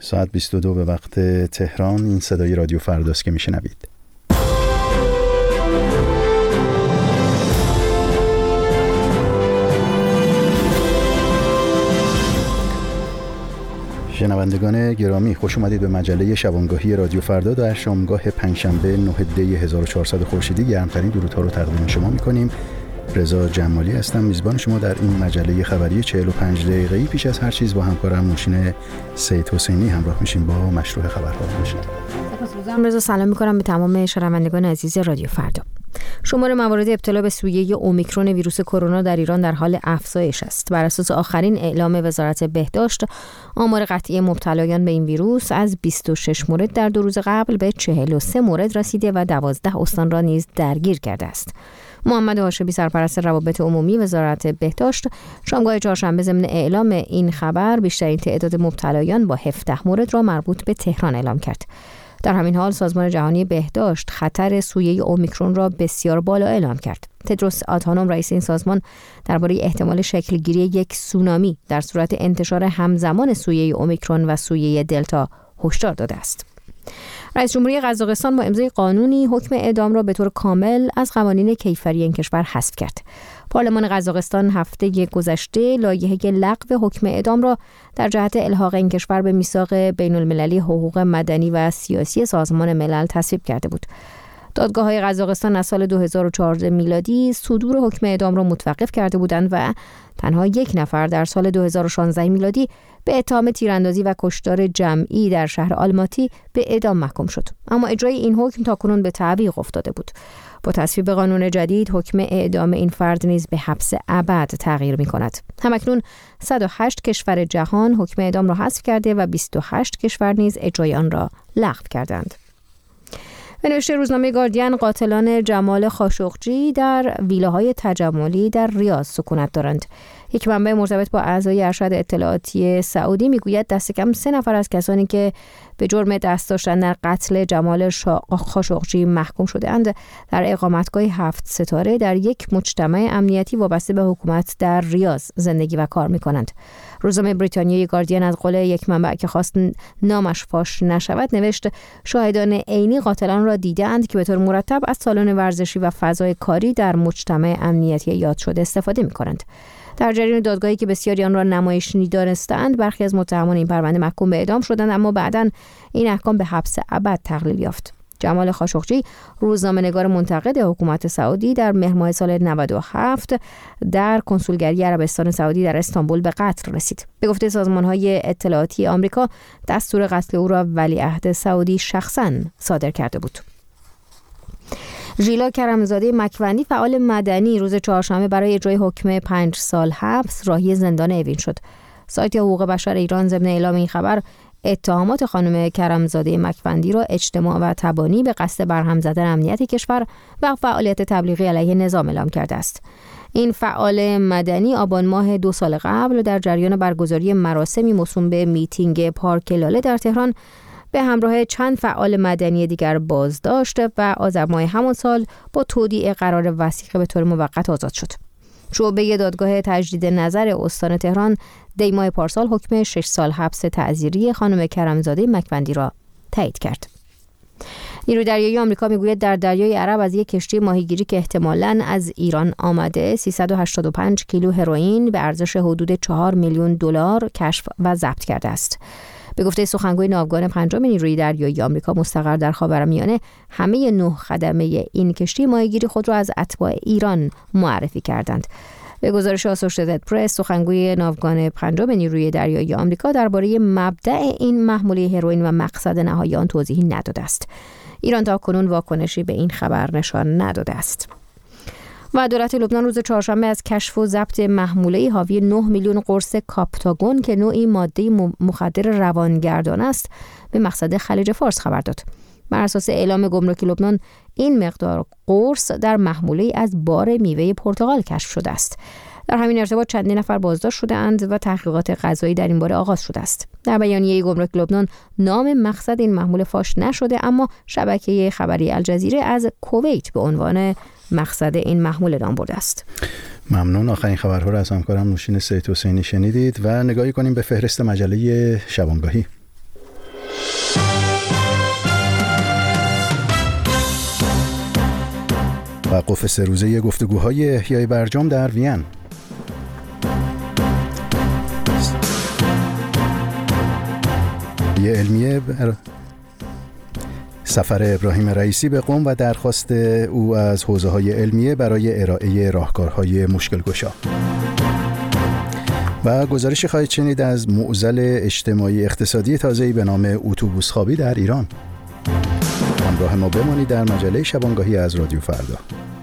ساعت 22 به وقت تهران. این صدای رادیو فرداست که میشنوید. شنوندگان گرامی، خوش اومدید به مجله شبانگاهی رادیو فردا. در شامگاه پنجشنبه 9 دی 1400 خورشیدی گرمترین درودها رو تقدیم شما می‌کنیم. رضا جمالی هستم، میزبان شما در این مجله خبری 45 دقیقه‌ای. پیش از هر چیز با همکارم نوشین سید حسینی همراه میشیم با مشروع خبرها. سپاسگزارم رضا. سلام می‌کنم به تمام شنوندگان عزیز رادیو فردا. شمار موارد ابتلا به سویه اومیکرون ویروس کرونا در ایران در حال افزایش است. بر اساس آخرین اعلام وزارت بهداشت، آمار قطعی مبتلایان به این ویروس از 26 مورد در 2 روز قبل به 43 مورد رسیده و 12 استان را نیز درگیر کرده است. محمد هاشمی، سرپرست روابط عمومی وزارت بهداشت، شامگاه چهارشنبه ضمن اعلام این خبر بیشترین تعداد مبتلایان با 17 مورد را مربوط به تهران اعلام کرد. در همین حال سازمان جهانی بهداشت خطر سویه اومیکرون را بسیار بالا اعلام کرد. تدروس آدهانوم، رئیس این سازمان، درباره احتمال شکلگیری یک سونامی در صورت انتشار همزمان سویه اومیکرون و سویه دلتا هشدار داده است. رئیس جمهوری قزاقستان با امضای قانونی حکم اعدام را به طور کامل از قوانین کیفری این کشور حذف کرد. پارلمان قزاقستان هفته گذشته لایحه لغو حکم اعدام را در جهت الحاق این کشور به میثاق بین‌المللی حقوق مدنی و سیاسی سازمان ملل تصویب کرده بود. دادگاه‌های قزاقستان از سال 2014 میلادی صدور حکم اعدام را متوقف کرده بودند و تنها 1 نفر در سال 2016 میلادی به اتهام تیراندازی و کشتار جمعی در شهر آلماتی به اعدام محکوم شد. اما اجرای این حکم تاکنون به تعویق افتاده بود. با تصویب قانون جدید، حکم اعدام این فرد نیز به حبس ابد تغییر می‌کند. همکنون 108 کشور جهان حکم اعدام را حذف کرده و 28 کشور نیز اجرای آن را لغو کردند. به نوشته روزنامه گاردین، قاتلان جمال خاشقجی در ویلاهای تجملی در ریاض سکونت دارند. یک منبع مرتبط با اعضای ارشد اطلاعاتی سعودی میگوید دست کم 3 نفر از کسانی که به جرم دست داشتن در قتل جمال خاشقجی محکوم شده‌اند در اقامتگاه 7 ستاره در یک مجتمع امنیتی وابسته به حکومت در ریاض زندگی و کار می‌کنند. روزنامه بریتانیایی گاردین از قول یک منبع که خواست نامش فاش نشود نوشت شاهدان عینی قاتلان را دیدند که به طور مرتب از سالن ورزشی و فضای کاری در مجتمع امنیتی یاد شده استفاده می‌کنند. در جریان دادگاهی که بسیاری آن را نمایشی دانستند، برخی از متهمان این پرونده محکوم به اعدام شدند، اما بعداً این احکام به حبس ابد تقلیل یافت. جمال خاشقجی، روزنامه‌نگار منتقد حکومت سعودی، در مهر ماه سال 97 در کنسولگری عربستان سعودی در استانبول به قتل رسید. به گفته سازمان‌های اطلاعاتی آمریکا، دستور قتل او را ولیعهد سعودی شخصاً صادر کرده بود. ژیلا کرم‌زاده مکوندی، فعال مدنی، روز چهارشنبه برای اجرای حکم 5 سال حبس راهی زندان اوین شد. سایت حقوق بشر ایران ضمن اعلام این خبر اتهامات خانم کرم‌زاده مکوندی را اجتماع و تبانی به قصد برهم زدن امنیت کشور و فعالیت تبلیغی علیه نظام اعلام کرده است. این فعال مدنی آبان ماه 2 سال قبل در جریان برگزاری مراسمی موسوم به میتینگ پارک لاله در تهران به همراه چند فعال مدنی دیگر بازداشت و آذر ماه همان سال با تودیع قرار وثیقه به طور موقت آزاد شد. شعبه دادگاه تجدید نظر استان تهران دی ماه پارسال حکم 6 سال حبس تعزیری خانم کرم‌زاده مکوندی را تایید کرد. نیروی دریایی آمریکا میگوید در دریای عرب از یک کشتی ماهیگیری که احتمالاً از ایران آمده 385 کیلو هروئین به ارزش حدود 4 میلیون دلار کشف و ضبط کرده است. به گفته سخنگوی ناوگان 5 نیروی دریایی آمریکا مستقر در خاورمیانه، همه 9 خدمه این کشتی ماهیگیری خود را از اتباع ایران معرفی کردند. به گزارش آسوشیتد پرس، سخنگوی ناوگان 5 نیروی دریایی آمریکا درباره مبدأ این محموله هروئین و مقصد نهایی آن توضیحی نداده است. ایران تاکنون واکنشی به این خبر نشان نداده است. و دولت لبنان روز چهارشنبه از کشف و ضبط محموله حاوی 9 میلیون قرص کاپتاگون که نوعی ماده مخدر روانگردان است به مقصد خلیج فارس خبر داد. بر اساس اعلام گمرک لبنان، این مقدار قرص در محموله از بار میوه پرتقال کشف شده است. در همین ارتباط چندین نفر بازداشت شده اند و تحقیقات قضایی در این باره آغاز شده است. در بیانیه گمرک لبنان نام مقصد این محموله فاش نشده، اما شبکه خبری الجزیره از کویت به عنوان مقصد این محموله نام برده است. ممنون. آخرین خبرها را از همکارم نوشین سید حسینی شنیدید و نگاهی کنیم به فهرست مجله شبانگاهی. توقف 3 روزه گفتگوهای احیای برجام در وین. سفر ابراهیم رئیسی به قم و درخواست او از حوزه‌های علمیه برای ارائه راهکارهای مشکل گشا. و گزارشی خواهید شنید از معضل اجتماعی اقتصادی تازه‌ای به نام اتوبوس خوابی در ایران. همراه ما بمانید در مجله شبانگاهی از رادیو فردا.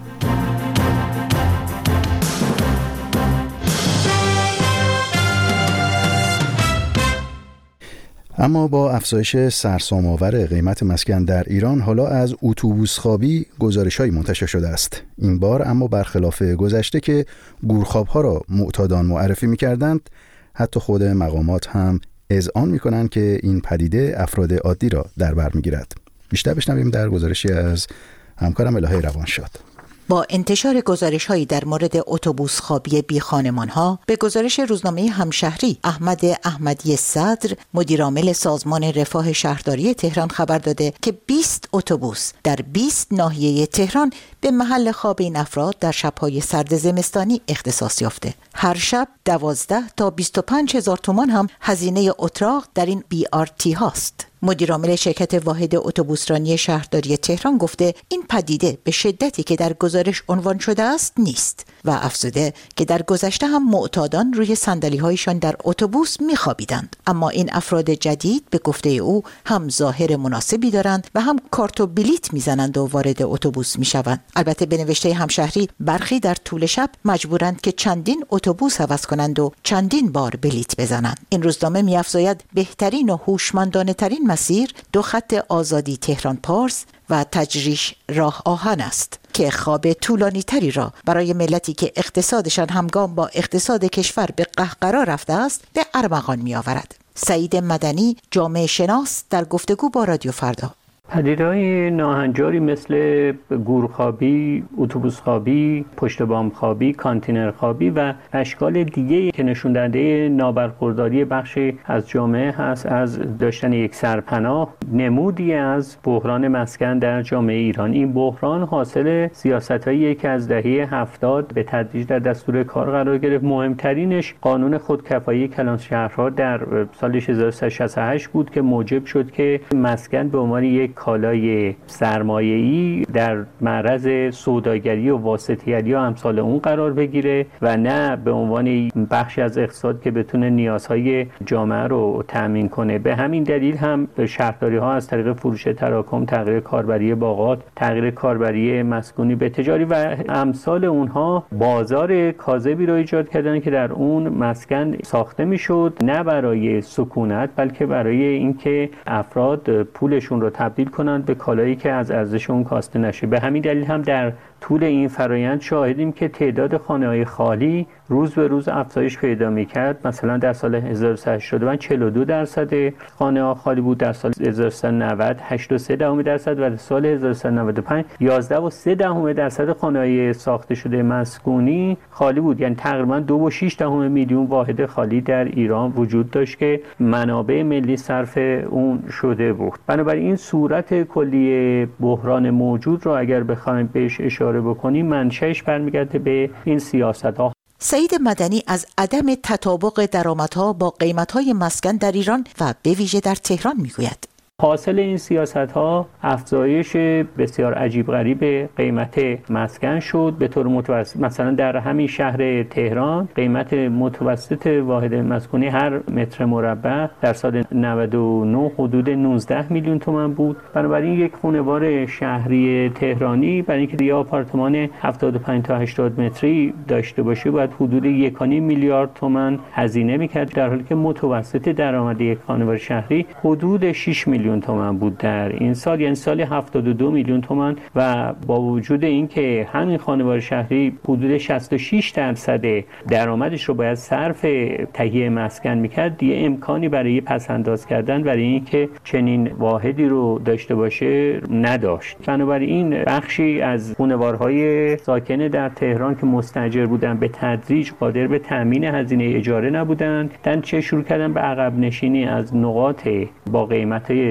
اما با افزایش سرسام‌آور قیمت مسکن در ایران، حالا از اتوبوس خوابی گزارش‌هایی منتشر شده است. این بار اما برخلاف گذشته که گورخواب‌ها را معتادان معرفی می‌کردند، حتی خود مقامات هم اذعان می‌کنند که این پدیده افراد عادی را در بر می‌گیرد. بیشتر بشنویم در گزارشی از همکارم الهه روانشاد. با انتشار گزارش‌هایی در مورد اتوبوس خوابی بی خانمان‌ها، به گزارش روزنامه همشهری، احمد احمدی صدر، مدیرعامل سازمان رفاه شهرداری تهران خبر داده که 20 اتوبوس در 20 ناحیه تهران به محل خواب این افراد در شب‌های سرد زمستانی اختصاص یافته. هر شب 12 تا 25,000 تومان هم هزینه اتراق در این BRT هاست. مدیرعامل شرکت واحد اتوبوسرانی شهرداری تهران گفته این پدیده به شدتی که در گزارش عنوان شده است نیست و افزوده که در گذشته هم معتادان روی صندلی‌هایشان در اتوبوس می‌خوابیدند، اما این افراد جدید به گفته او هم ظاهر مناسبی دارند و هم کارت و بلیت میزنند و وارد اتوبوس میشوند. البته به نوشته همشهری برخی در طول شب مجبورند که چندین اتوبوس عوض کنند و چندین بار بلیت بزنند. این روزنامه می‌افزاید بهترین و هوشمندانه ترین مسیر 2 خط آزادی تهران پارس و تجریش راه آهن است که خواب طولانی تری را برای ملتی که اقتصادشان همگام با اقتصاد کشور به قهقرا رفته است به ارمغان می آورد. سعید مدنی، جامعه شناس، در گفتگو با رادیو فردا: پدیده‌های ناهنجاری مثل گورخوابی، اتوبوس خوابی، پشت بام خوابی، کانتینر خوابی و اشکال دیگه‌ای که نشون دهنده نابرخورداری بخشی از جامعه هست از داشتن یک سرپناه، نمودی از بحران مسکن در جامعه ایران. این بحران حاصل سیاست‌هایی که از دهه 70 به تدریج در دستور کار قرار گرفت. مهمترینش قانون خودکفایی کلان شهرها در سال 1368 بود که موجب شد که مسکن به عنوان یک کالای سرمایه‌ای در معرض سوداگری و واسطه‌گری و امثال اون قرار بگیره و نه به عنوان بخشی از اقتصاد که بتونه نیازهای جامعه رو تامین کنه. به همین دلیل هم شهرداری‌ها از طریق فروش تراکم، تغییر کاربری باغات، تغییر کاربری مسکونی به تجاری و امثال اونها بازار کاذبی رو ایجاد کردن که در اون مسکن ساخته میشد، نه برای سکونت بلکه برای اینکه افراد پولشون رو تبدیل کنند به کالایی که از ارزش اون کاسته نشه. به همین دلیل هم در طول این فرایند شاهدیم که تعداد خانه‌های خالی روز به روز افزایش پیدا می‌کرد. مثلا در سال 1385 42% خانه‌ها خالی بود، در سال 1390 8.3% و در سال 1395 11.3% خانه‌های ساخته شده مسکونی خالی بود. یعنی تقریباً 2.6 میلیون واحد خالی در ایران وجود داشت که منابع ملی صرف اون شده بود. بنابراین این صورت کلی بحران موجود رو اگر بخوایم بهش اشاره بکنیم، منشأش برمیگرده به این سیاست‌ها. سعید مدنی از عدم تطابق درآمدها با قیمت‌های مسکن در ایران و به ویژه در تهران میگوید. حاصل این سیاست‌ها افزایش بسیار عجیب غریب قیمت مسکن شد به طور متوسط. مثلا در همین شهر تهران قیمت متوسط واحد مسکونی هر متر مربع در سال 99 حدود 19 میلیون تومان بود. بنابراین یک خانوار شهری تهرانی برای اینکه یه آپارتمان 75 تا 80 متری داشته باشه باید حدود 1.5 میلیارد تومان هزینه می‌کرد، در حالی که متوسط درآمد یک خانوار شهری حدود 6 میلیون تومان بود در این سال، یعنی سال 72 میلیون تومان. و با وجود اینکه همین خانوار شهری حدود 66% درآمدش رو باید صرف تهیه مسکن میکرد، دیگه امکانی برای پس‌انداز کردن برای اینکه چنین واحدی رو داشته باشه نداشت. بنابراین بخشی از خانوارهای ساکن در تهران که مستاجر بودن به تدریج قادر به تامین هزینه اجاره نبودند، چه شروع کردن به عقب نشینی از نقاط با قیمت‌های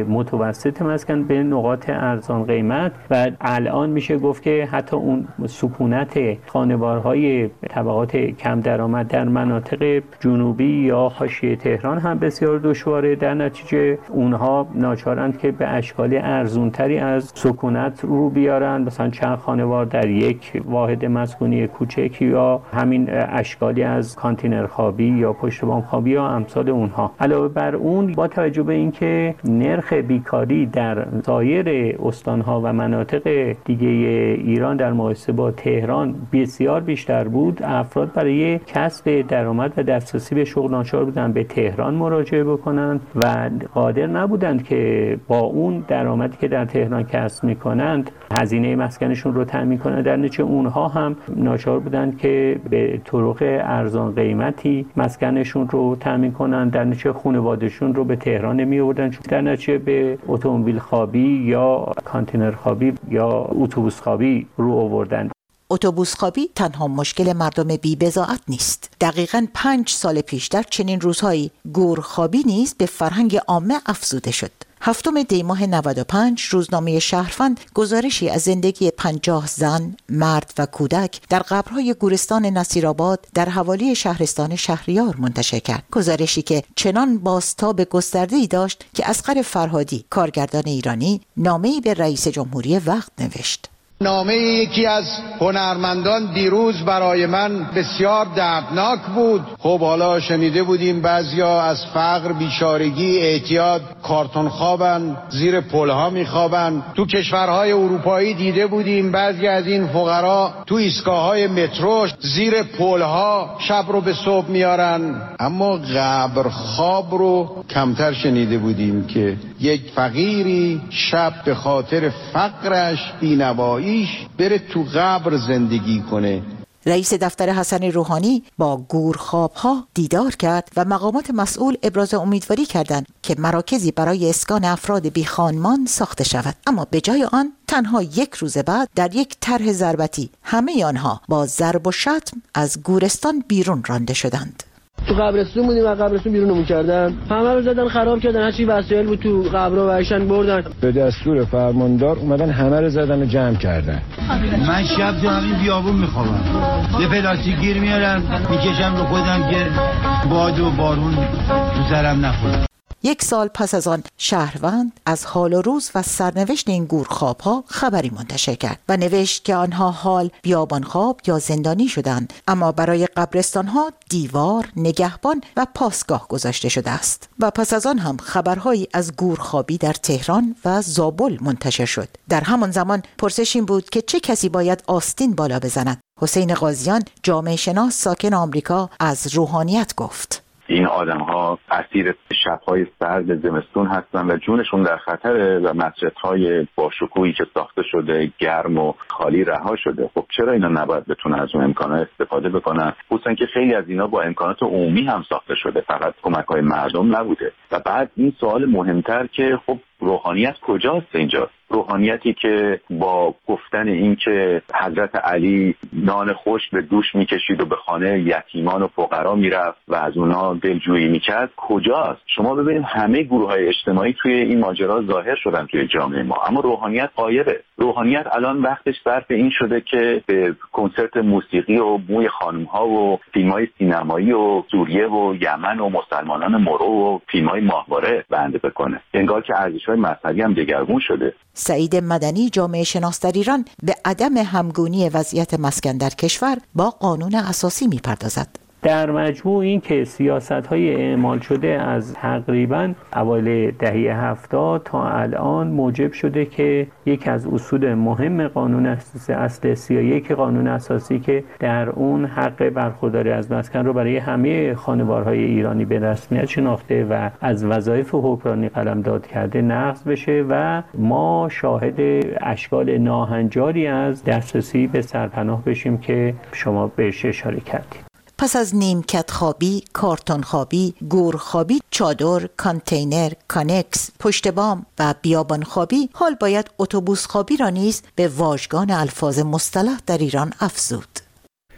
متوسط مسکن به نقاط ارزان قیمت و الان میشه گفت که حتی اون سکونت خانوارهای طبقات کم درآمد در مناطق جنوبی یا حاشیه تهران هم بسیار دشواره. در نتیجه اونها ناچارند که به اشکال ارزونتری از سکونت رو بیارن، مثلا چند خانوار در یک واحد مسکونی کوچک یا همین اشکالی از کانتینر خوابی یا پشت بام خوابی یا امثال اونها. علاوه بر اون با توجه به اینکه نرخ بیکاری در سایر استانها و مناطق دیگه ایران در مقایسه با تهران بسیار بیشتر بود، افراد برای کسب درآمد و دسترسی به شغل ناچار بودند به تهران مراجعه بکنند و قادر نبودند که با اون درآمدی که در تهران کسب میکنند هزینه مسکنشون رو تامین کنند. در نتیجه اونها هم ناچار بودند که به طرق ارزان قیمتی مسکنشون رو تامین کنند. در نتیجه خانواده‌شون رو به تهران نمی آوردن، در نتیجه به اتومبیل خوابی یا کانتینر خوابی یا اتوبوس خوابی رو آوردند. اتوبوس خوابی تنها مشکل مردم بی‌بضاعت نیست. دقیقاً 5 سال پیش در چنین روزهایی گورخوابی نیز به فرهنگ عامه افزوده شد. 7 دی ماه 95 روزنامه شهروند گزارشی از زندگی 50 زن، مرد و کودک در قبرهای گورستان نصیرآباد در حوالی شهرستان شهریار منتشر کرد. گزارشی که چنان بازتاب گسترده‌ای داشت که اصغر فرهادی، کارگردان ایرانی، نامه‌ای به رئیس جمهوری وقت نوشت. نامه یکی از هنرمندان دیروز برای من بسیار دردناک بود. خب حالا شنیده بودیم بعضیا از فقر، بیچارگی، اعتیاد کارتون خوابن، زیر پلها میخوابن. تو کشورهای اروپایی دیده بودیم بعضی از این فقرا تو ایستگاه‌های مترو زیر پلها شب رو به صبح میارن. اما قبر خواب رو کمتر شنیده بودیم که یک فقیری شب به خاطر فقرش، بی‌نوایی بره تو قبر زندگی کنه. رئیس دفتر حسن روحانی با گورخواب‌ها دیدار کرد و مقامات مسئول ابراز امیدواری کردند که مراکزی برای اسکان افراد بیخانمان ساخته شود. اما به جای آن تنها 1 روز بعد در یک طرح ضربتی همه آنها با ضرب و شتم از گورستان بیرون رانده شدند. تو قبرستون بودیم و قبرستون بیرونمون کردن، همه رو زدن خراب کردن، هرچی وسایل بود تو قبرها برشن بردن. به دستور فرماندار اومدن همه رو زدن و جمع کردن. من شب تو همین بیابون میخوابم، یه پلاستیک گیر میارم میکشم رو خودم که باد و بارون تو سرم نخوره. 1 سال پس از آن شهروند از حال و روز و سرنوشت این گورخواب‌ها خبری منتشر کرد و نوشت که آنها حال بیابانخواب یا زندانی شدند، اما برای قبرستان‌ها دیوار، نگهبان و پاسگاه گذاشته شده است. و پس از آن هم خبرهایی از گورخوابی در تهران و زابل منتشر شد. در همان زمان پرسش این بود که چه کسی باید آستین بالا بزند. حسین قاضیان، جامعه شناس ساکن آمریکا، از روحانیت گفت: این آدم‌ها اسیر شب‌های سرد زمستون هستن و جونشون در خطره و مسجدهای با شکوهی که ساخته شده گرم و خالی رها شده. خب چرا اینا نباید بتونن از اون امکانات استفاده بکنن؟ خصوصا که خیلی از اینا با امکانات عمومی هم ساخته شده، فقط کمک‌های مردم نبوده. و بعد این سوال مهمتر که خب روحانیت کجاست اینجا؟ روحانیتی که با گفتن این که حضرت علی نان خشک به دوش میکشید و به خانه یتیمان و فقرا میرفت و از اونا دلجویی میکرد کجاست؟ شما ببینید همه گروه‌های اجتماعی توی این ماجرا ظاهر شدن توی جامعه ما، اما روحانیت غایبه. روحانیت الان وقتش صرف این شده که به کنسرت موسیقی و موی خانم‌ها و فیلم‌های سینمایی و سوریه و یمن و مسلمانان مرو و فیلم‌های ماهواره بنده بکنه، انگار که ارزش‌های مذهبی هم دگرگون شده. سعید مدنی، جامعه شناس در ایران، به عدم همگونی وضعیت مسکن در کشور با قانون اساسی می‌پردازد. در مجموع این که سیاست‌های اعمال شده از تقریباً اوایل دهه 70 تا الان موجب شده که یکی از اصول مهم قانون اساسی اصل 31 قانون اساسی که در اون حق برخورداری از مسکن رو برای همه خانوارهای ایرانی به رسمیت شناخته و از وظایف حکمرانی قلمداد کرده نقض بشه و ما شاهد اشکال ناهنجاری از دسترسی به سرپناه بشیم که شما بهش اشاره کردید. پس از نیمکت خوابی، کارتون خوابی، گورخوابی، چادر، کانتینر، کانکس، پشت بام و بیابان خوابی، حال باید اتوبوس خوابی را نیز به واژگان الفاظ مصطلح در ایران افزود.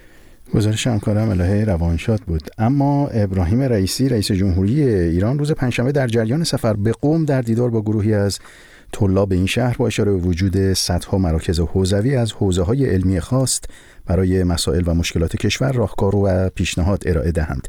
گزارش همکارم الهه روانشاد بود. اما ابراهیم رئیسی رئیس جمهوری ایران روز پنجشنبه در جریان سفر به قم در دیدار با گروهی از طلاب این شهر با اشاره به وجود صدها مراکز حوزوی از حوزه‌های علمی خواست برای مسائل و مشکلات کشور راهکار و پیشنهاد ارائه دهند.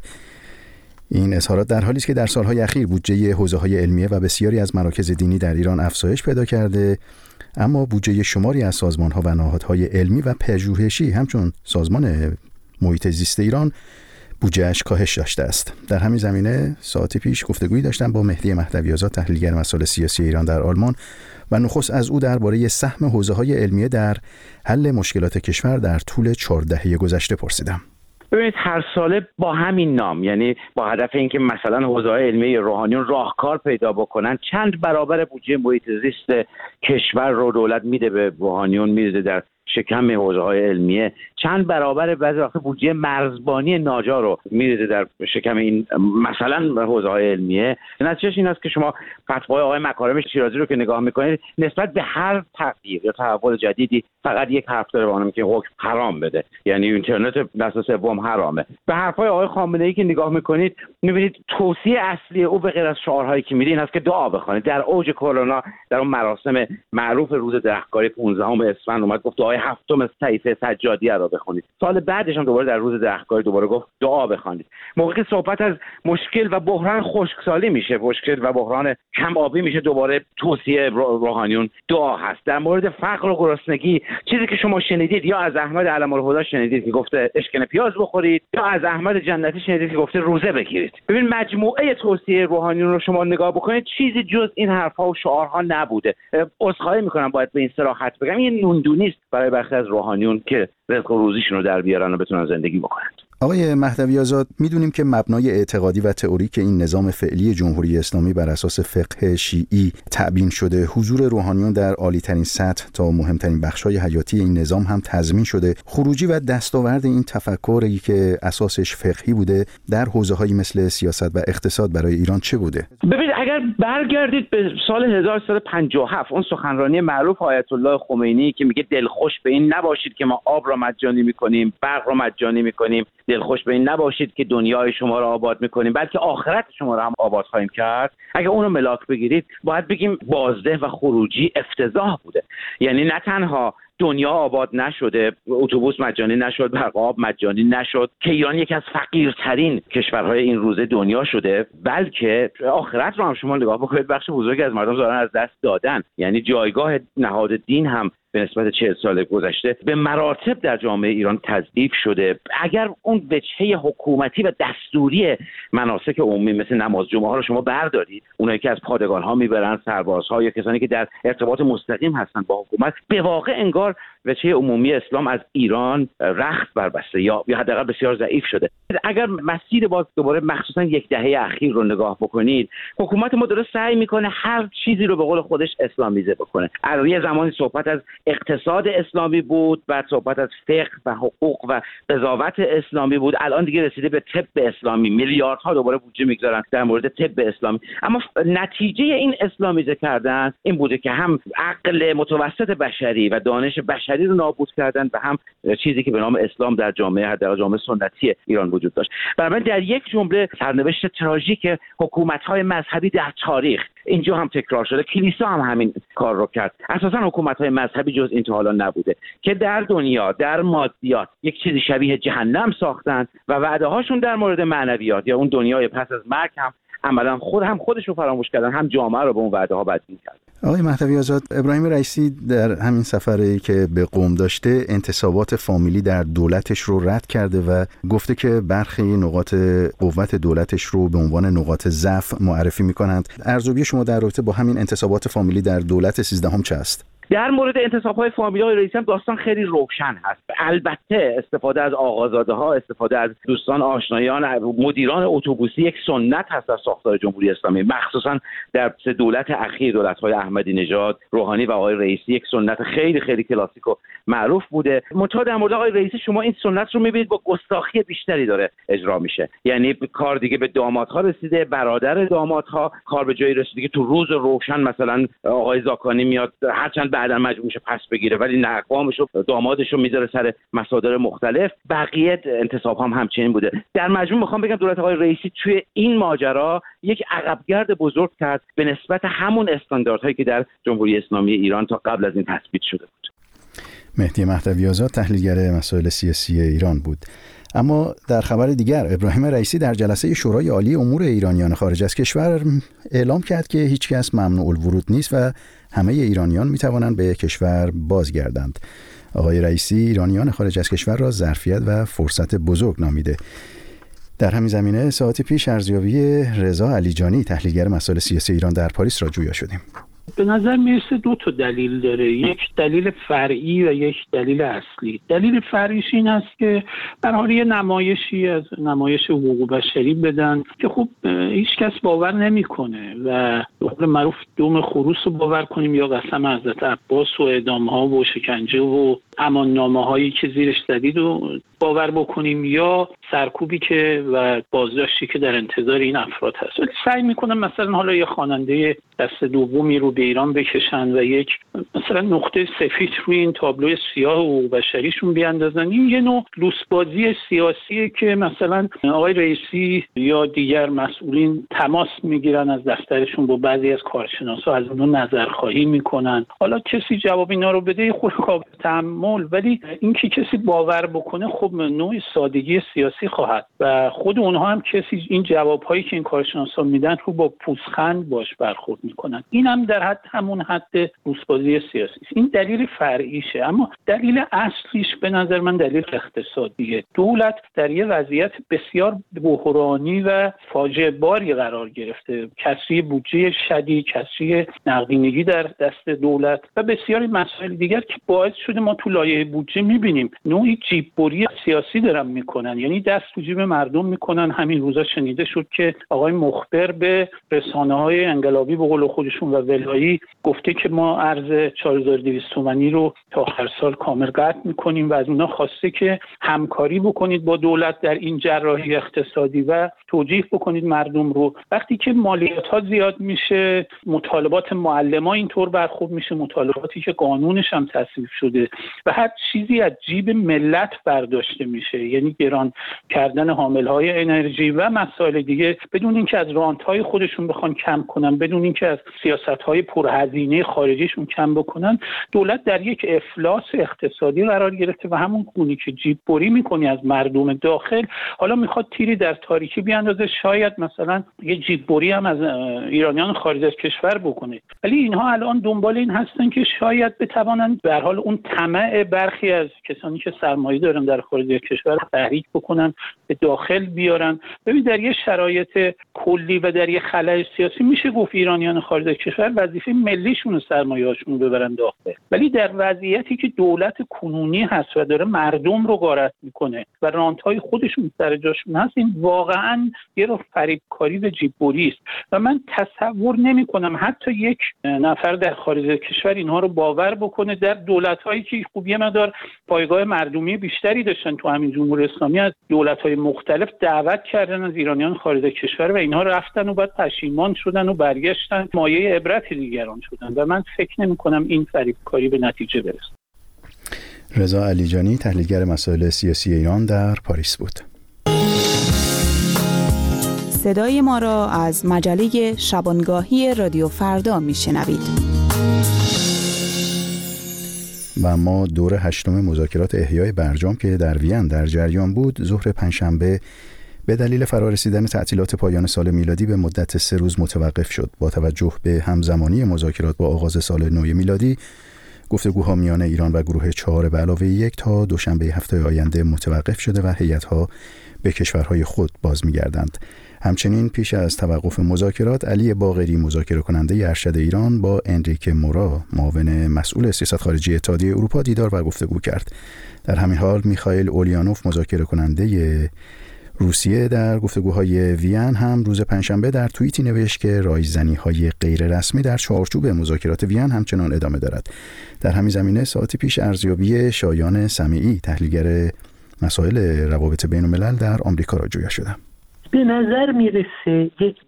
این اظهارات در حالی است که در سالهای اخیر بودجه حوزه‌های علمیه و بسیاری از مراکز دینی در ایران افزایش پیدا کرده، اما بودجه شماری از سازمان‌ها و نهادهای علمی و پژوهشی همچون سازمان محیط زیست ایران بودجه‌اش کاهش داشته است. در همین زمینه ساعتی پیش گفتگویی داشتم با مهدی مهدوی‌آزاد، تحلیلگر مسائل سیاسی ایران در آلمان، و نخست از او درباره سهم حوزه‌های علمیه در حل مشکلات کشور در طول 4 دهه گذشته پرسیدم. ببینید هر ساله با همین نام، یعنی با هدف اینکه مثلا حوزه‌های علمی روحانیون راهکار پیدا بکنن، چند برابر بودجه محیط زیست کشور رو دولت میده به روحانیون، میده در شکم حوزه‌های علمیه، چند برابر بعضی وقتا بودجه مرزبانی ناجا رو میریزه در شکم این مثلا حوزه‌های علمیه. نتیجهش این است که شما فتوای آقای مکارم شیرازی رو که نگاه میکنید، نسبت به هر تغییر یا تحول جدیدی فقط یک حرف داره به اونم که حکم حرام بده، یعنی اینترنت نسل سوم حرامه. به حرفای آقای خامنه‌ای که نگاه میکنید میبینید توصیه اصلی او به غیر از شعارهایی که میده این است که دعا بخونید. در اوج کرونا در اون مراسم معروف روز درختکاری 15 اسفند اومد گفت دعای 7 صحیفه سجادیه رو بخونید. سال بعدش هم دوباره در روز درختکاری دوباره گفت دعا بخونید. موقعی که صحبت از مشکل و بحران خشکسالی میشه، مشکل و بحران کم آبی میشه، دوباره توصیه روحانیون دعا هست. در مورد فقر و گرسنگی چیزی که شما شنیدید یا از احمد علم‌الهدی شنیدید که گفته اشکن پیاز بخورید، یا از احمد جنتی شنیدید که گفته روزه بگیرید. ببین مجموعه توصیه روحانیون رو شما نگاه بکنید، چیزی جز این حرفا و شعارها نبوده. عذرخواهی میکنم باید به این صراحت بگم، این نوندونی است برای برخی از روحانیون که رزق و روزیشون رو در بیارن و بتونن زندگی بکنند. آقای مهدوی‌آزاد، میدونیم که مبنای اعتقادی و تئوریک این نظام فعلی جمهوری اسلامی بر اساس فقه شیعی تبیین شده. حضور روحانیون در عالی‌ترین سطح تا مهمترین بخش‌های حیاتی این نظام هم تضمین شده. خروجی و دستاورد این تفکری که اساسش فقهی بوده در حوزه‌هایی مثل سیاست و اقتصاد برای ایران چه بوده؟ ببینید اگر برگردید به سال 1357 اون سخنرانی معروف آیت الله خمینی که میگه دلخوش به این نباشید که ما آب را مجانی می‌کنیم، برق را مجانی می‌کنیم، دلخوش به این نباشید که دنیای شما را آباد میکنیم بلکه آخرت شما را هم آباد خواهیم کرد. اگر اون رو ملاک بگیرید باید بگیم بازده و خروجی افتضاح بوده. یعنی نه تنها دنیا آباد نشده، اتوبوس مجانی نشد، برق آب مجانی نشد که ایران یکی از فقیرترین کشورهای این روزه دنیا شده، بلکه آخرت رو هم شما نگاه بکنید بخش بزرگی از مردم دارن از دست دادن. یعنی جایگاه نهاد دین هم به نسبت 40 سال گذشته به مراتب در جامعه ایران تضعیف شده. اگر اون وجهه حکومتی و دستوری مناسک عمومی مثل نماز جمعه ها رو شما بردارید، اونایی که از پادگان ها میبرن، سربازها یا کسانی که در ارتباط مستقیم هستن با حکومت، به واقع انگار وجهه عمومی اسلام از ایران رخت بربسته یا حداقل بسیار ضعیف شده. اگر مسیر باز دوباره مخصوصا 10 دهه اخیر رو نگاه بکنید، حکومت ما داره سعی میکنه هر چیزی رو به قول خودش اسلامیزه بکنه. از یه زمانی صحبت از اقتصاد اسلامی بود، بعد صحبت از فقه و حقوق و قضاوت اسلامی بود، الان دیگه رسیده به طب اسلامی. میلیاردها دوباره بودجه میگذارن در مورد طب اسلامی. اما نتیجه این اسلامیزه کردن این بوده که هم عقل متوسط بشری و دانش بشری رو نابود کردن و هم چیزی که به نام اسلام در جامعه حداقل جامعه سنتی ایران وجود داشت. بنابراین در یک جمله سرنوشت تراژیک حکومت‌های مذهبی در تاریخ اینجا هم تکرار شده. کلیسا هم همین کار رو کرد. اساساً حکومت‌های مذهبی جز این تا حالا نبوده که در دنیا در مادیات یک چیزی شبیه جهنم ساختن و وعده‌هاشون در مورد معنویات یا اون دنیای پس از مرگ هم عملاً خودش رو فراموش کردن، هم جامعه رو به اون وعده‌ها بدبین کردن. آقای مهدوی‌آزاد، ابراهیم رئیسی در همین سفری که به قم داشته انتصابات فامیلی در دولتش رو رد کرده و گفته که برخی نقاط قوت دولتش رو به عنوان نقاط ضعف معرفی می‌کنند. ارزیابی شما در رابطه با همین انتصابات فامیلی در دولت 13 چه است؟ در مورد انتصاب‌های فامیلی های رئیسی هم داستان خیلی روشن هست. البته استفاده از آقازاده‌ها، استفاده از دوستان آشنایان مدیران اتوبوسی یک سنت هست در ساختار جمهوری اسلامی، مخصوصا در سه دولت اخیر، دولت‌های احمدی نژاد، روحانی و آقای رئیسی، یک سنت خیلی خیلی کلاسیک و معروف بوده. منتها در مورد آقای رئیسی شما این سنت رو می‌بینید با گستاخی بیشتری داره اجرا میشه. یعنی کار دیگه به دامادها رسیده، برادر دامادها کار به جایی رسیده که تو روز روشن مثلا آقای زاکانی میاد، هرچند بعدا مجبور پس بگیره، ولی نه، اقوامش و دامادش رو میذاره سر مصادر مختلف. بقیه انتصاب هم همچنین بوده. در مجموع میخوام بگم دولت آقای رئیسی توی این ماجرا یک عقبگرد بزرگ کرد به نسبت همون استانداردهایی که در جمهوری اسلامی ایران تا قبل از این تثبیت شده بود. مهدی مهدوی آزاد تحلیلگر مسائل سیاسی ایران بود. اما در خبر دیگر، ابراهیم رئیسی در جلسه شورای عالی امور ایرانیان خارج از کشور اعلام کرد که هیچ کس ممنوع الورود نیست و همه ایرانیان می توانند به کشور بازگردند. آقای رئیسی ایرانیان خارج از کشور را ظرفیت و فرصت بزرگ نامیده. در همین زمینه ساعتی پیش ارزیابی رضا علیجانی تحلیلگر مسائل سیاسی ایران در پاریس را جویا شدیم. به نظر میرسه 2 تا دلیل داره، یک دلیل فرعی و یک دلیل اصلی. دلیل فرعیش این است که به حال یه نمایشی از نمایش حقوق بشری بدن که خب هیچ کس باور نمیکنه و به قول معروف دوم خروس رو باور کنیم یا قسم حضرت عباس و اعدام‌ها و شکنجه و اماننامه‌هایی که زیرش زدید رو باور بکنیم یا سرکوبی که و بازداشتی که در انتظار این افراد هست. ولی سعی میکنم مثلا حالا یه خواننده دست دومی رو به ایران بکشن و یک مثلا نقطه سفید روی این تابلو سیاه حقوق بشریشون بیاندازن. این یه نوع لوسبازی سیاسیه که مثلا آقای رئیسی یا دیگر مسئولین تماس میگیرن از دفترشون با بعضی از کارشناسا، از اونها نظرخواهی میکنن. حالا کسی جواب اینا رو بده خود قابل تحمل، ولی اینکه کسی باور بکنه خب نوع سادگی سیاسی خواهد و خود اونها هم کسی این جوابهایی که این کارشناسا میدن رو با پوزخند باش برخورد میکنن. این هم در همون حد لوسبازی سیاسی است. این دلیل فرعیشه. اما دلیل اصلیش به نظر من دلیل اقتصادیه. دولت در یه وضعیت بسیار بحرانی و فاجعه باری قرار گرفته. کسری بودجه شدید، کسری نقدینگی در دست دولت و بسیاری مسائل دیگر که باعث شده ما تو لایحه بودجه میبینیم نوعی جیببری سیاسی دارن میکنن، یعنی دست تو جیب مردم میکنن. همین روزا شنیده شد که آقای مخبر به رسانه‌های انقلابی به قول خودشون و ولایی گفته که ما ارز 4200 تومانی رو تا آخر سال کامل قطع میکنیم و از اونها خواسته که همکاری بکنید با دولت در این جراحی اقتصادی و توجیه بکنید مردم رو. وقتی که مالیات ها زیاد میشه، مطالبات معلما اینطور برخورد میشه، مطالباتی که قانونش هم تصویب شده و هر چیزی از جیب ملت برداشته میشه، یعنی گران کردن حاملهای انرژی و مسائل دیگه، بدون اینکه از رانت‌های خودشون بخوان کم کنن، بدون اینکه از سیاست‌های پرهزینه خارجیشون کم بکنن، دولت در یک افلاس اقتصادی قرار گرفته و همون گونی که جیببری میکنی از مردم داخل حالا میخواد تیری در تاریکی بیاندازه. شاید مثلا یه جیببری هم از ایرانیان خارج از کشور بکنه، ولی اینها الان دنبال این هستن که شاید بتوانند به هر حال اون طمع برخی از کسانی که سرمایه دارن در خارج از کشور تحریک بکنن، به داخل بیارن. ببین در یه شرایط کلی و در یه خلأ سیاسی میشه گفت ایرانیان خارج از کشور وظیفه ملیشون سرمایه‌هاشون رو ببرن داخل، ولی در وضعیتی که دولت کنونی هست و داره مردم رو غارت میکنه و رانت‌های خودشون سر جاشون هست، این واقعاً یه رو فریبکاری و جیببری است و من تصور نمی‌کنم حتی یک نفر در خارج از کشور اینها رو باور بکنه. در دولت‌هایی که خوبیه مدار پایگاه مردمی بیشتری داشتن تو همین جمهوری اسلامی، از دولت‌های مختلف دعوت کردن از ایرانیان خارج از کشور و اینها رفتن و بعد پشیمان شدن و برگشتن مایه عبرت دیگران شدن و من فکر نمی‌کنم این فریبکاری به نتیجه برسه. رضا علیجانی تحلیلگر مسائل سیاسی ایران در پاریس بود. صدای ما را از مجله شبانگاهی رادیو فردا میشنوید. و ما دور 8 مذاکرات احیای برجام که در وین در جریان بود، ظهر پنجشنبه به دلیل فرارسیدن تعطیلات پایان سال میلادی به مدت 3 روز متوقف شد. با توجه به همزمانی مذاکرات با آغاز سال نو میلادی، گفتگوها میان ایران و گروه 4 به علاوه 1 تا دوشنبه هفته آینده متوقف شده و هیئت‌ها به کشورهای خود باز می‌گردند. همچنین پیش از توقف مذاکرات، علی باقری مذاکره کننده ارشد ایران با انریکه مورا معاون مسئول سیاست خارجی اتحادیه اروپا دیدار و گفتگو کرد. در همین حال میخائیل اوليانوف مذاکره کننده روسیه در گفتگوهای وین هم روز پنجشنبه در توییتی نوشت که رایزنی‌های غیر رسمی در چارچوب مذاکرات وین همچنان ادامه دارد. در همین زمینه ساعتی پیش ارزیابی شایان سمیعی تحلیلگر مسائل روابط بین‌الملل در آمریکا را جویا شدم. به نظر میرسه یک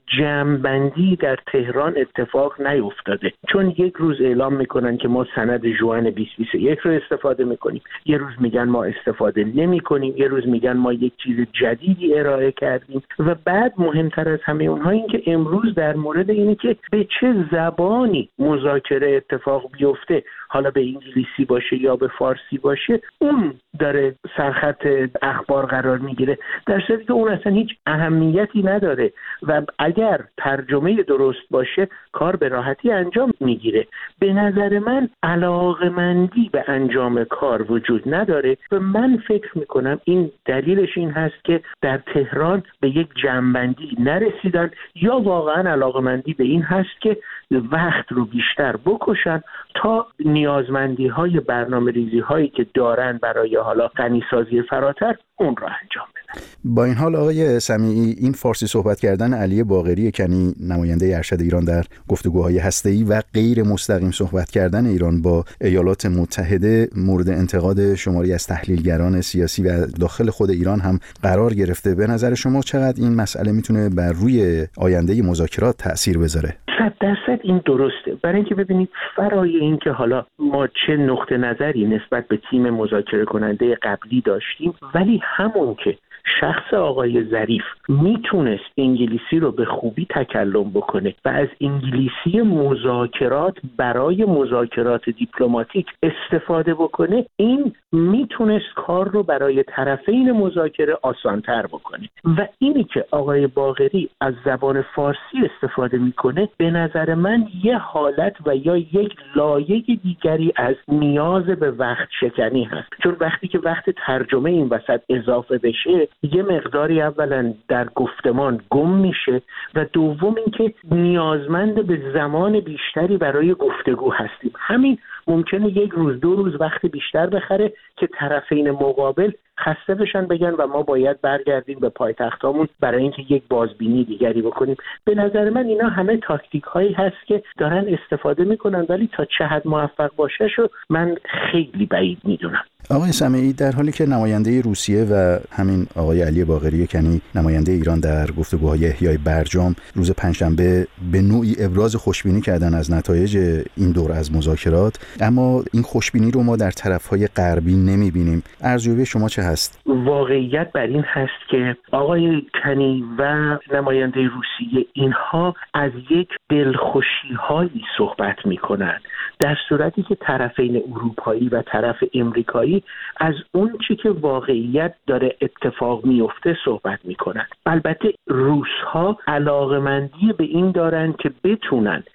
جمع‌بندی در تهران اتفاق نیفتاده، چون یک روز اعلام میکنن که ما سند ژوئن 2021 رو استفاده میکنیم، یه روز میگن ما استفاده نمیکنیم، یه روز میگن ما یک چیز جدیدی ارائه کردیم و بعد مهمتر از همه اونها این که امروز در مورد اینه که به چه زبانی مذاکره اتفاق بیفته، حالا به انگلیسی باشه یا به فارسی باشه، اون داره سرخط اخبار قرار میگیره، در صورتی که اون اصلا هیچ اهمیتی نداره و اگر ترجمه درست باشه کار به راحتی انجام میگیره. به نظر من علاقمندی به انجام کار وجود نداره و من فکر میکنم این دلیلش این هست که در تهران به یک جمع‌بندی نرسیدن یا واقعا علاقمندی به این هست که وقت رو بیشتر بکشن تا نیازمندی های برنامه ریزی هایی که دارن برای حالا غنیسازی فراتر اون را انجام بدن. با این حال آقای سمیعی، این فارسی صحبت کردن علی باقری کنی نماینده ارشد ایران در گفتگوهای هسته‌ای و غیر مستقیم صحبت کردن ایران با ایالات متحده مورد انتقاد شماری از تحلیلگران سیاسی و داخل خود ایران هم قرار گرفته. به نظر شما چقدر این مسئله میتونه بر روی آینده مذاکرات تأثیر بذاره؟ 100% این درسته، برای اینکه ببینید فرای این که حالا ما چه نقطه نظری نسبت به تیم مذاکره کننده قبلی داشتیم، ولی همون که شخص آقای ظریف میتونست انگلیسی رو به خوبی تکلم بکنه و از انگلیسی مذاکرات برای مذاکرات دیپلماتیک استفاده بکنه، این میتونست کار رو برای طرفین مذاکره آسان‌تر بکنه و اینی که آقای باقری از زبان فارسی استفاده میکنه به نظر من یه حالت و یا یک لایه دیگری از نیاز به وقت شکنی هست، چون وقتی که وقت ترجمه این وسط اضافه بشه یه مقداری اولا در گفتمان گم میشه و دوم اینکه نیازمند به زمان بیشتری برای گفتگو هستیم. همین ممکنه یک روز دو روز وقت بیشتر بخره که طرفین مقابل خسته بشن بگن و ما باید برگردیم به پایتختامون برای اینکه یک بازبینی دیگری بکنیم. به نظر من اینا همه تاکتیک هایی هست که دارن استفاده میکنن، ولی تا چه حد موفق باشه شو من خیلی بعید میدونم. آقای سمیعی، در حالی که نماینده روسیه و همین آقای علی باقری کنی نماینده ایران در گفتگوهای احیای برجام روز پنجشنبه به نوعی ابراز خوشبینی کردن از نتایج این دور از مذاکرات، اما این خوشبینی رو ما در طرف‌های غربی نمی‌بینیم. ارزیابی شما چه هست؟ واقعیت بر این هست که آقای کنی و نماینده روسیه اینها از یک دلخوشی‌هایی صحبت می‌کنند، در صورتی که طرفین اروپایی و طرف امریکایی از اون چی که واقعیت داره اتفاق میفته صحبت میکنن. البته روس‌ها علاقمندی به این دارن که بتونن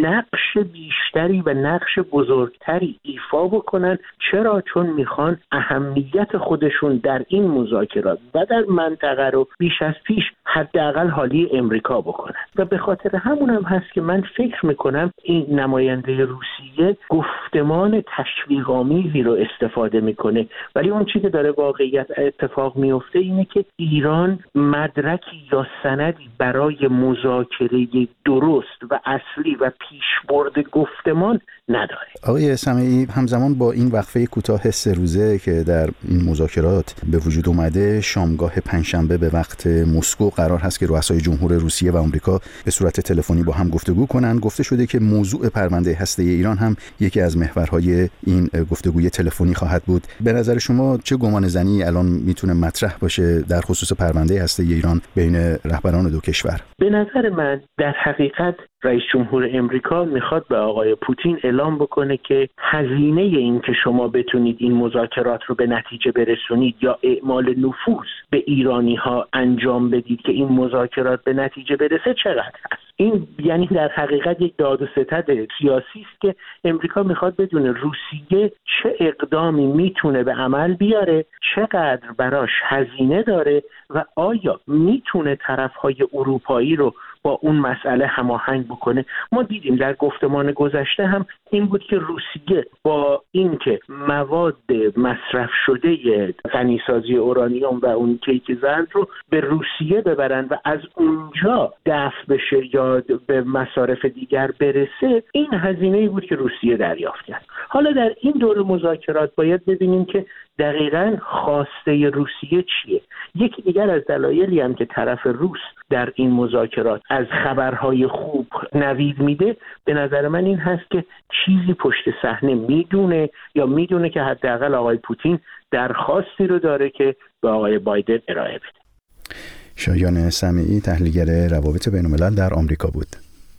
نقش بیشتری و نقش بزرگتری ایفا بکنن. چرا؟ چون میخوان اهمیت خودشون در این مذاکرات و در منطقه رو بیش از پیش حداقل حالی امریکا بکنن و به خاطر همون هم هست که من فکر میکنم این نماینده روسیه گفتمان تشویق‌آمیزی رو استفاده میکنه، ولی اون چیزی که داره واقعیت اتفاق میفته اینه که ایران مدرکی یا سندی برای مذاکره درست و اصلی و پیشبرد گفتمان نداره. آقای سمیعی، همزمان با این وقفه کوتاه 3 روزه که در این مذاکرات به وجود اومده، شامگاه پنجشنبه به وقت مسکو قرار هست که رؤسای جمهور روسیه و آمریکا به صورت تلفنی با هم گفتگو کنن. گفته شده که موضوع پرونده هسته‌ای ایران هم یکی از محورهای این گفتگوی تلفنی خواهد بود. به نظر شما چه گمانه‌زنی الان میتونه مطرح باشه در خصوص پرونده هسته‌ای ایران بین رهبران دو کشور؟ به نظر من در حقیقت رئیس جمهور امریکا میخواد به آقای پوتین اعلام بکنه که هزینه این که شما بتونید این مذاکرات رو به نتیجه برسونید یا اعمال نفوذ به ایرانی ها انجام بدید که این مذاکرات به نتیجه برسه چقدر هست. این یعنی در حقیقت یک داد و ستد سیاسی است که امریکا میخواد بدونه روسیه چه اقدامی میتونه به عمل بیاره، چقدر براش هزینه داره و آیا میتونه طرفهای اروپایی رو با اون مسئله هماهنگ بکنه. ما دیدیم در گفتمان گذشته هم این بود که روسیه با اینکه مواد مصرف شده غنیسازی اورانیوم و اون کیک زرد رو به روسیه ببرن و از اونجا دفع بشه یا به مصارف دیگر برسه، این هزینه‌ای بود که روسیه دریافت کرد. حالا در این دور مذاکرات باید ببینیم که دقیقاً خواسته روسیه چیه. یکی دیگر از دلایلی هم که طرف روس در این مذاکرات از خبرهای خوب نوید میده به نظر من این هست که چیزی پشت صحنه میدونه که حداقل آقای پوتین درخواستی رو داره که به آقای بایدن ارائه بده. شایان سمیعی، تحلیلگر روابط بین‌الملل در آمریکا بود.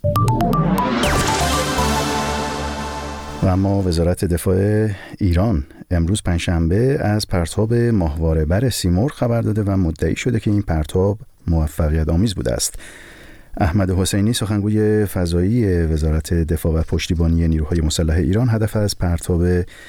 و اما وزارت دفاع ایران امروز پنجشنبه از پرتاب ماهواره بر سیمرغ خبر داده و مدعی شده که این پرتاب موفقیت آمیز بوده است. احمد حسینی، سخنگوی فضایی وزارت دفاع و پشتیبانی نیروهای مسلح ایران، هدف از پرتاب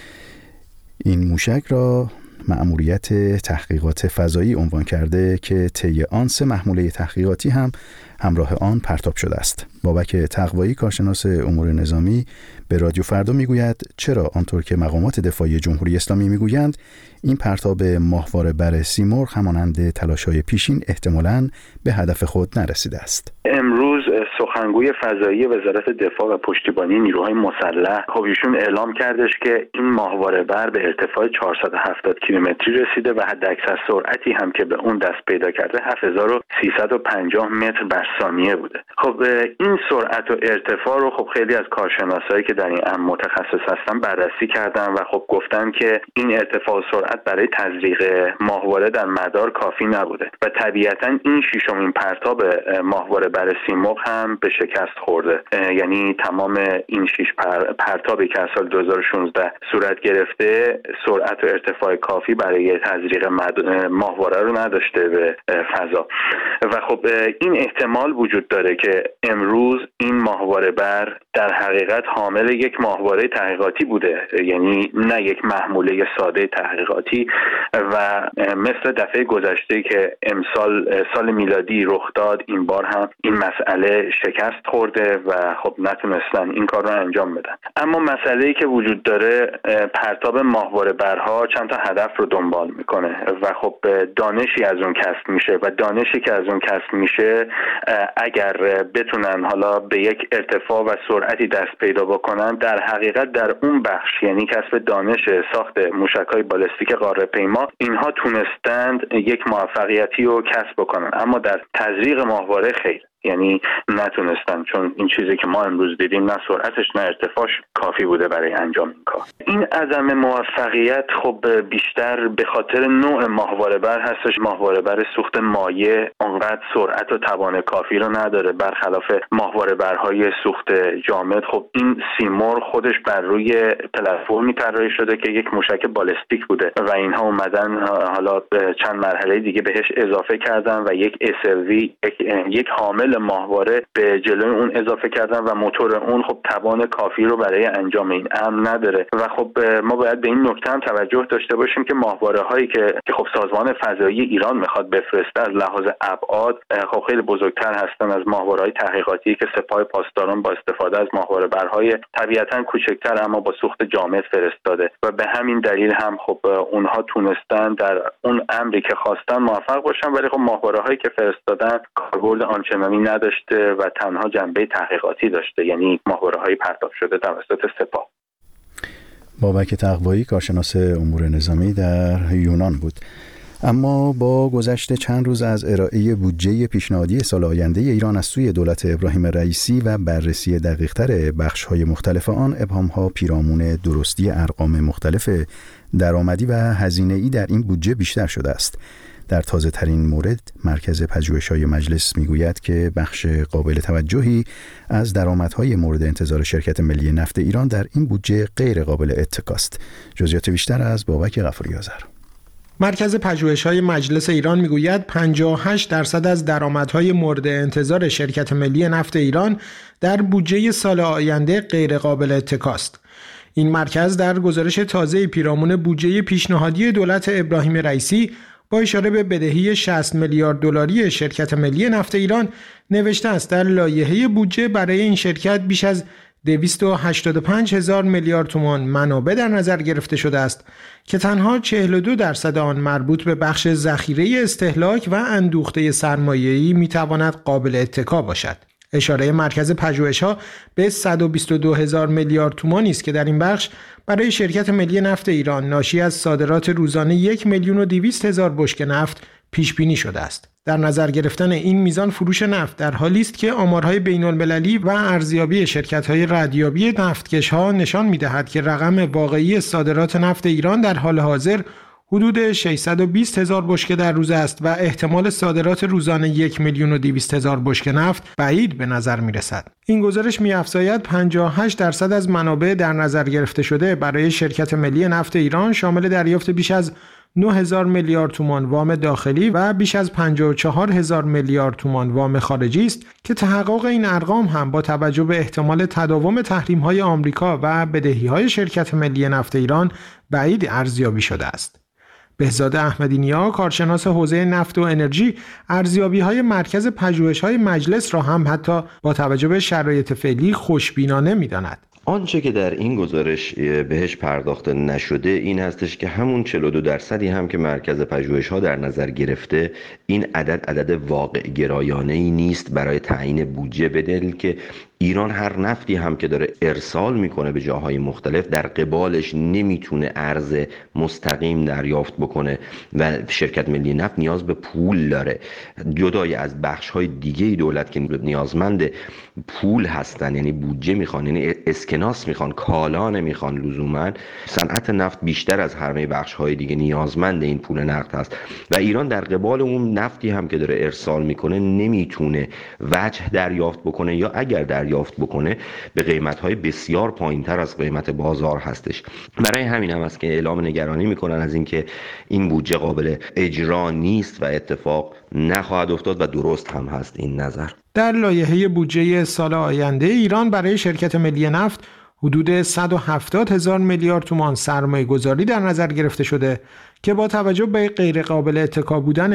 این موشک را مأموریت تحقیقات فضایی عنوان کرده که طی آن 3 محموله تحقیقاتی هم همراه آن پرتاب شده است. بابک تقوایی، کارشناس امور نظامی، به رادیو فردا میگوید چرا آنطور که مقامات دفاعی جمهوری اسلامی میگویند این پرتاب ماهواره بر سیمرغ همانند تلاش‌های پیشین احتمالاً به هدف خود نرسیده است. امروز سخنگوی فضایی وزارت دفاع و پشتیبانی نیروهای مسلح ایشون اعلام کردش که این ماهواره بر به ارتفاع 470 کیلومتری رسیده و حداکثر سرعتی هم که به اون دست پیدا کرده 7350 متر بر ثانیه بوده. این سرعت و ارتفاع رو خیلی از کارشناسایی که در این امر متخصص هستن بررسی کردن و گفتن که این ارتفاع و سرعت برای تزریق ماهواره در مدار کافی نبوده و طبیعتاً این ششمین پرتاب ماهواره بر سیمرغ هم به شکست خورده. یعنی تمام این 6 پرتابی که از سال 2016 صورت گرفته سرعت و ارتفاع کافی برای تزریق ماهواره رو نداشته به فضا و این احتمال وجود داره که امروز این ماهواره بر در حقیقت حامل یک ماهواره تحقیقاتی بوده، یعنی نه یک محموله ساده تحقیقاتی و مثل دفعه گذشته که امسال سال میلادی رخ داد این بار هم این مسئله شکست خورده و نتونستن این کار رو انجام بدن. اما مسئله‌ای که وجود داره پرتاب ماهواره برها چند تا هدف رو دنبال میکنه و دانشی از اون کسب میشه و دانشی که از اون کسب میشه اگر بتونن حالا به یک ارتفاع و سرعتی دست پیدا بکنن در حقیقت در اون بخش یعنی کسب دانش ساخت موشک‌های بالستیک قاره‌پیما اینها تونستند یک موفقیتی رو کسب بکنن، اما در تزریق ماهواره خیر، یعنی نتونستن، چون این چیزی که ما امروز دیدیم نه سرعتش نه ارتفاعش کافی بوده برای انجام این کار. این عدم موفقیت بیشتر به خاطر نوع ماهواره بر هستش. ماهواره بر سوخت مایع اونقدر سرعت و توان کافی رو نداره برخلاف ماهواره برهای سوخت جامد. این سیمرغ خودش بر روی پلتفرمی طراحی شده که یک موشک بالستیک بوده و اینها اومدن حالا چند مرحله دیگه بهش اضافه کردن و یک SLV یک حامل ماهواره به جلوی اون اضافه کردن و موتور اون توان کافی رو برای انجام این امر نداره و ما باید به این نکته هم توجه داشته باشیم که ماهواره هایی که سازمان فضایی ایران میخواد بفرسته از لحاظ ابعاد خیلی بزرگتر هستن از ماهواره های تحقیقاتی که سپاه پاسداران با استفاده از ماهواره برهای طبیعتاً کوچکتر اما با سوخت جامد فرستاده و به همین دلیل هم اونها تونستن در اون امری که خواستن موفق باشن، ولی ماهواره هایی که فرستادن کاربرد آنچنانی نداشته و تنها جنبه تحقیقاتی داشته، یعنی ماهواره‌های پرتاب شده توسط سپاه. بابک تقوایی، کارشناس امور نظامی در یونان بود. اما با گذشت چند روز از ارائه بودجه پیشنهادی سال آینده ایران از سوی دولت ابراهیم رئیسی و بررسی دقیق‌تر بخش‌های مختلف آن، ابهام‌ها پیرامون درستی ارقام مختلف درآمدی و هزینه‌ای در این بودجه بیشتر شده است. در تازه ترین مورد، مرکز پژوهش‌های مجلس میگوید که بخش قابل توجهی از درآمدهای مورد انتظار شرکت ملی نفت ایران در این بودجه غیر قابل اتکاست. جزئیات بیشتر از بابک غفوری آذر. مرکز پژوهش‌های مجلس ایران میگوید 58% از درآمدهای مورد انتظار شرکت ملی نفت ایران در بودجه سال آینده غیر قابل اتکاست. این مرکز در گزارش تازه پیرامون بودجه پیشنهادی دولت ابراهیم رئیسی با اشاره به بدهی 60 میلیارد دلاری شرکت ملی نفت ایران نوشته است در لایحه بودجه برای این شرکت بیش از 285,000 میلیارد تومان منابع در نظر گرفته شده است که تنها 42% آن مربوط به بخش ذخیره استهلاک و اندوخته سرمایه‌ای میتواند قابل اتکا باشد. اشاره مرکز پژوهش‌ها به 122,000 میلیارد تومانی است که در این بخش برای شرکت ملی نفت ایران ناشی از صادرات روزانه 1,200,000 بشکه نفت پیش بینی شده است. در نظر گرفتن این میزان فروش نفت در حالی است که آمارهای بین‌المللی و ارزیابی شرکت‌های ردیابی نفتکش‌ها نشان می‌دهد که رقم واقعی صادرات نفت ایران در حال حاضر حدود 620,000 بشکه در روز است و احتمال صادرات روزانه 1,200,000 بشکه نفت بعید به نظر می‌رسد. این گزارش می‌افزاید 58% از منابع در نظر گرفته شده برای شرکت ملی نفت ایران شامل دریافت بیش از 9,000 میلیارد تومان وام داخلی و بیش از 54,000 میلیارد تومان وام خارجی است که تحقق این ارقام هم با توجه به احتمال تداوم تحریم‌های آمریکا و بدهی‌های شرکت ملی نفت ایران بعید ارزیابی شده است. بهزاد احمدی‌نیا، کارشناس حوزه نفت و انرژی، ارزیابی‌های مرکز پژوهش‌های مجلس را هم حتی با توجه به شرایط فعلی خوشبینانه می‌داند. آنچه که در این گزارش بهش پرداخته نشده این هستش که همون 42% هم که مرکز پژوهش‌ها در نظر گرفته این عدد واقع گرایانه‌ای نیست برای تعیین بودجه، به دلیل که ایران هر نفتی هم که داره ارسال میکنه به جاهای مختلف در قبالش نمیتونه ارز مستقیم دریافت بکنه و شرکت ملی نفت نیاز به پول داره، جدای از بخش‌های دیگه دولت که نیازمند پول هستن، یعنی بودجه میخوان، یعنی اسکناس میخوان، کالا نمیخوان لزوما. صنعت نفت بیشتر از همه بخش‌های دیگه نیازمند این پول نقد هست و ایران در قبال اون نفتی هم که داره ارسال میکنه نمیتونه وجه دریافت بکنه یا اگر دریافت بکنه به قیمت‌های بسیار پایین‌تر از قیمت بازار هستش. برای همین هم است که اعلام نگرانی میکنن از اینکه این بودجه قابل اجرا نیست و اتفاق نخواهد افتاد و درست هم هست این نظر. در لایحه بودجه سال آینده ایران برای شرکت ملی نفت حدود 170,000 میلیارد تومان سرمایه گذاری در نظر گرفته شده که با توجه به غیر قابل اتکا بودن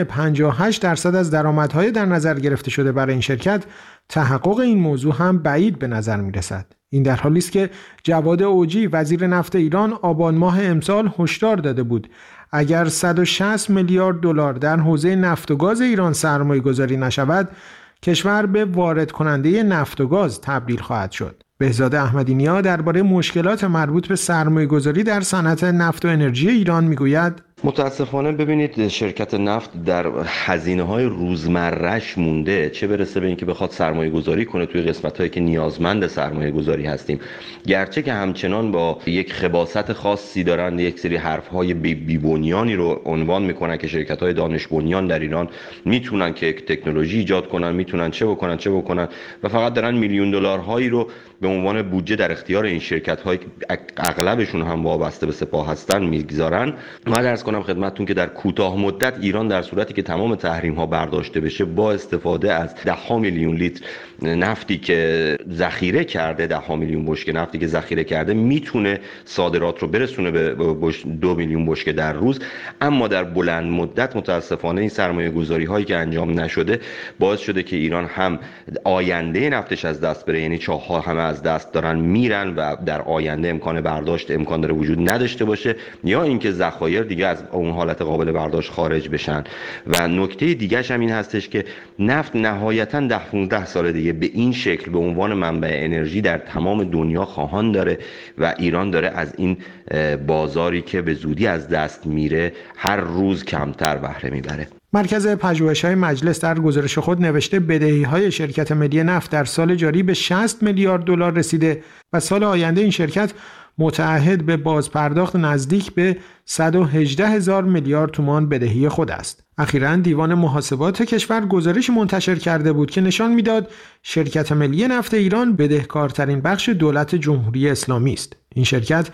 58% از درآمدهای در نظر گرفته شده برای این شرکت، تحقق این موضوع هم بعید به نظر می رسد. این در حالی است که جواد اوجی وزیر نفت ایران آبان ماه امسال هشدار داده بود اگر 160 میلیارد دلار در حوزه نفت و گاز ایران سرمایه گذاری نشود، کشور به وارد کننده نفت و گاز تبدیل خواهد شد. بهزاد احمدی‌نیا درباره مشکلات مربوط به سرمایه‌گذاری در صنعت نفت و انرژی ایران میگوید: متاسفانه ببینید شرکت نفت در هزینه‌های روزمره‌اش مونده، چه برسه به اینکه بخواد سرمایه گذاری کنه توی قسمت‌هایی که نیازمند سرمایه گذاری هستیم، گرچه که همچنان با یک خباثت خاصی دارن یک سری حرف‌های بی‌بنیانی رو عنوان میکنن که شرکت‌های دانش بنیان در ایران میتونن که تکنولوژی ایجاد کنن، میتونن چه بکنن و فقط دارن میلیون دلارهایی رو به عنوان بودجه در اختیار این شرکت‌های که اغلبشون هم وابسته به سپاه هستن میگذارن. ما عرض کنم خدمتتون که در کوتاه مدت ایران در صورتی که تمام تحریم‌ها برداشته بشه با استفاده از 10 میلیون لیتر نفتی که ذخیره کرده، 10 میلیون بشکه نفتی که ذخیره کرده، میتونه صادرات رو برسونه به 2 میلیون بشکه در روز. اما در بلند مدت متاسفانه این سرمایه‌گذاری هایی که انجام نشده باعث شده که ایران هم آینده نفتش از دست بره، یعنی چاه‌ها همه از دست دارن میرن و در آینده امکان برداشت امکان داره وجود نداشته باشه، یا اینکه ذخایر دیگه از اون حالت قابل برداشت خارج بشن. و نکته دیگه‌ش هم این هستش که نفت نهایتاً 10-15 سال دیگه به این شکل به عنوان منبع انرژی در تمام دنیا خواهان داره و ایران داره از این بازاری که به زودی از دست میره هر روز کمتر بهره میبره. مرکز پژوهش‌های مجلس در گزارش خود نوشته بدهی‌های شرکت ملی نفت در سال جاری به 60 میلیارد دلار رسیده و سال آینده این شرکت متعهد به بازپرداخت نزدیک به 118,000 میلیارد تومان بدهی خود است. اخیراً دیوان محاسبات کشور گزارش منتشر کرده بود که نشان میداد شرکت ملی نفت ایران بدهکارترین بخش دولت جمهوری اسلامی است. این شرکت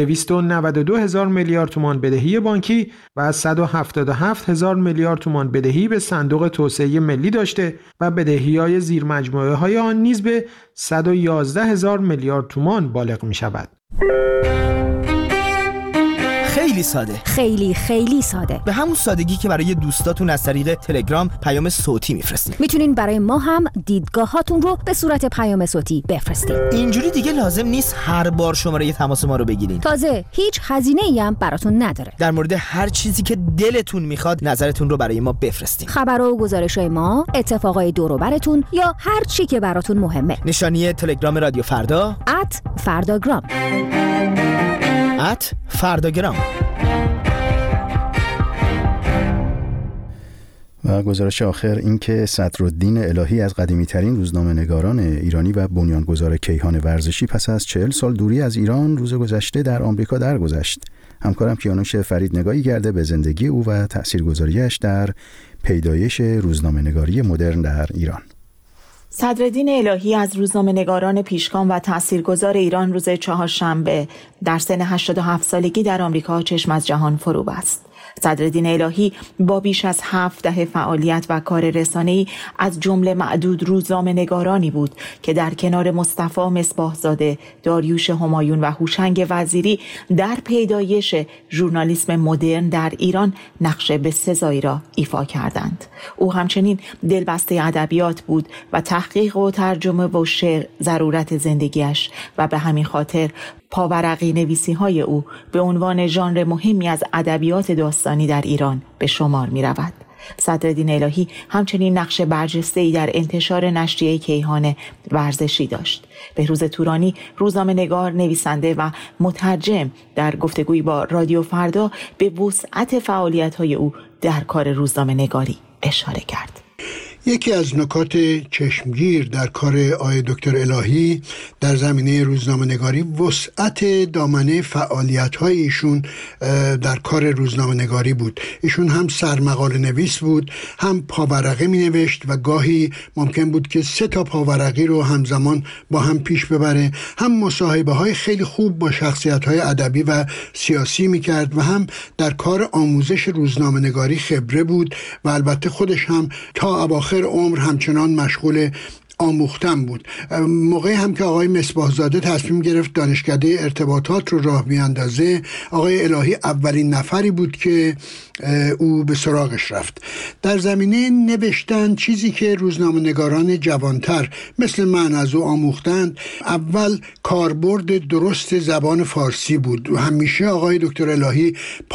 292,000 میلیارد تومان بدهی بانکی و 177,000 میلیارد تومان بدهی به صندوق توسعه ملی داشته و بدهی‌های زیر مجموعه‌های آن نیز به 111,000 میلیارد تومان بالغ می‌شود. خیلی ساده. خیلی خیلی ساده. به همون سادگی که برای دوستاتون از طریق تلگرام پیام صوتی میفرستید. میتونین برای ما هم دیدگاهاتون رو به صورت پیام صوتی بفرستید. اینجوری دیگه لازم نیست هر بار شماره تماس ما رو بگیرین. تازه هیچ هزینه‌ای هم براتون نداره. در مورد هر چیزی که دلتون میخواد نظرتون رو برای ما بفرستین. خبرها و گزارش‌های ما، اتفاقای دور و براتون یا هر چی که براتون مهمه. نشانی تلگرام رادیو فردا @فرداگرام. @فرداگرام. و گزارش آخر این که صدرالدین الهی از قدیمی‌ترین روزنامه‌نگاران ایرانی و بنیانگذار کیهان ورزشی پس از 40 سال دوری از ایران روز گذشته در آمریکا درگذشت. همکارم کیانوش فرید نگاهی کرده به زندگی او و تأثیرگذاریش در پیدایش روزنامه‌نگاری مدرن در ایران. صدرالدین الهی از روزنامه‌نگاران پیشگام و تأثیرگذار ایران روز چهارشنبه در سن 87 سالگی در آمریکا چشم از جهان فرو بست. صدرالدین الهی با بیش از 7 دهه فعالیت و کار رسانه‌ای از جمله معدود روزنامه‌نگارانی بود که در کنار مصطفی مصباح‌زاده، داریوش همایون و هوشنگ وزیری در پیدایش ژورنالیسم مدرن در ایران نقش بسزایی را ایفا کردند. او همچنین دلبسته ادبیات بود و تحقیق و ترجمه و شعر ضرورت زندگیش و به همین خاطر پاورقی نویسی‌های او به عنوان ژانر مهمی از ادبیات داستانی در ایران به شمار می‌رود. صدرالدین الهی همچنین نقش برجسته‌ای در انتشار نشریه کیهان ورزشی داشت. بهروز تورانی روزنامه‌نگار، نویسنده و مترجم در گفتگویی با رادیو فردا به وسعت فعالیت‌های او در کار روزنامه‌نگاری اشاره کرد. یکی از نکات چشمگیر در کار آقای دکتر الهی در زمینه روزنامه‌نگاری وسعت دامنه فعالیت‌های ایشون در کار روزنامه‌نگاری بود. ایشون هم سرمقاله نویس بود، هم پاورقی می‌نوشت و گاهی ممکن بود که 3 تا پاورقی رو همزمان با هم پیش ببره، هم مصاحبه‌های خیلی خوب با شخصیت‌های ادبی و سیاسی می‌کرد و هم در کار آموزش روزنامه‌نگاری خبره بود و البته خودش هم تا اواخر عمر همچنان مشغول آموختن بود. موقعی هم که آقای مصباح‌زاده تصمیم گرفت دانشکده ارتباطات رو راه بیاندازه، آقای الهی اولین نفری بود که او به سراغش رفت. در زمینه نوشتن، چیزی که روزنامه‌نگاران جوانتر مثل من از او آموختند، اول کاربرد درست زبان فارسی بود. همیشه آقای دکتر الهی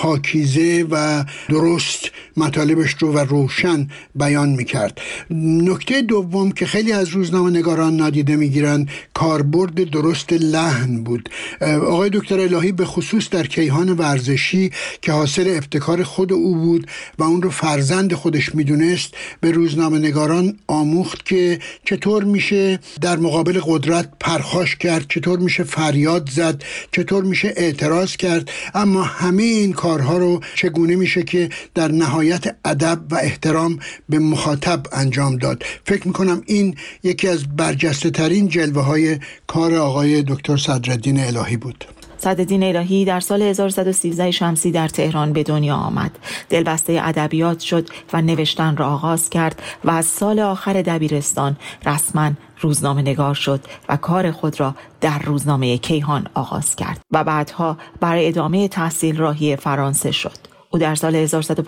پاکیزه و درست مطالبش رو و روشن بیان میکرد. نکته دوم که خیلی از روزنامه‌نگاران نادیده میگیرن، کاربرد درست لحن بود. آقای دکتر الهی به خصوص در کیهان ورزشی که حاصل ابتکار خود او بود و اون رو فرزند خودش میدونست، به روزنامه‌نگاران آموخت که چطور میشه در مقابل قدرت پرخاش کرد، چطور میشه فریاد زد، چطور میشه اعتراض کرد، اما همه این کارها رو چگونه میشه که در نهایت ادب و احترام به مخاطب انجام داد. فکر میکنم این یکی از برجسته ترین جلوه های کار آقای دکتر صدرالدین الهی بود. صدرالدین الهی در سال 1113 شمسی در تهران به دنیا آمد. دلبسته ادبیات شد و نوشتن را آغاز کرد و از سال آخر دبیرستان رسما روزنامه‌نگار شد و کار خود را در روزنامه کیهان آغاز کرد و بعدها برای ادامه تحصیل راهی فرانسه شد. او در سال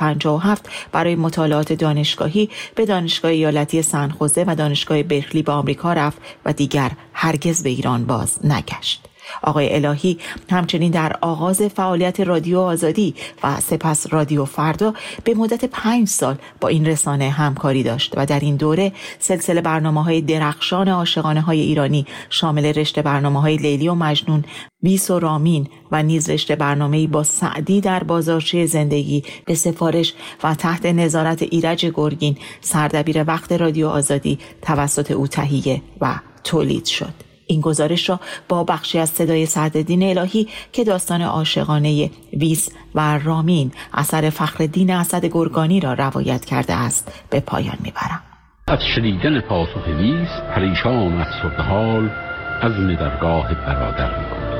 1157 برای مطالعات دانشگاهی به دانشگاه ایالتی سن خوزه و دانشگاه برکلی به آمریکا رفت و دیگر هرگز به ایران باز نگشت. آقای الهی همچنین در آغاز فعالیت رادیو آزادی و سپس رادیو فردا به مدت 5 سال با این رسانه همکاری داشت و در این دوره سلسله برنامه‌های درخشان عاشقانه‌های ایرانی شامل رشته برنامه‌های لیلی و مجنون، بیس و رامین و نیز رشته برنامه‌ای با سعدی در بازارچه زندگی به سفارش و تحت نظارت ایرج گرگین، سردبیر وقت رادیو آزادی، توسط او تهیه و تولید شد. این گزارش را با بخشی از صدای صدرالدین الهی که داستان عاشقانه ویس و رامین اثر فخرالدین اسد گرگانی را روایت کرده است به پایان میبرم. از شنیدن پاسخ ویس پریشان افسرده حال عزم درگاه برادر میکند.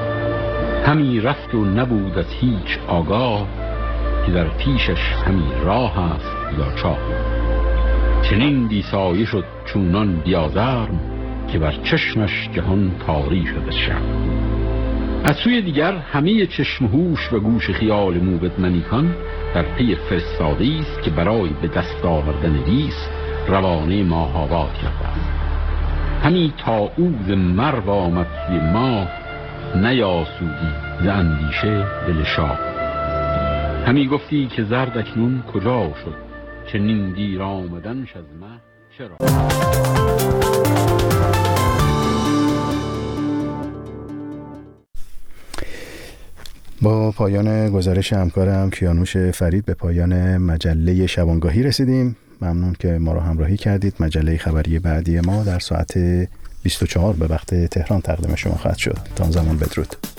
همی رفت و نبود از هیچ آگاه که در پیشش همی راه است یا چاه. چنین بیسایه شد چونان بیازرم که بر چشمش جهان تاری شده شب. از سوی دیگر همه چشم هوش و گوش خیال موبدمنیکان در پی فرستاده‌ای است که برای به دست آوردن ویس روانه ماه‌آباد کرده است. همی تا او ز مرو آمد سوی ما، نیاسودی ز اندیشه دل شاه. همی گفتی که زرد اکنون کجا شد، چنین دیر آمدنش از مه چرا؟ با پایان گزارش همکارم کیانوش فرید به پایان مجله شبانگاهی رسیدیم. ممنون که ما را همراهی کردید. مجله خبری بعدی ما در ساعت 24 به وقت تهران تقدیم شما خواهد شد. تا آن زمان بدرود.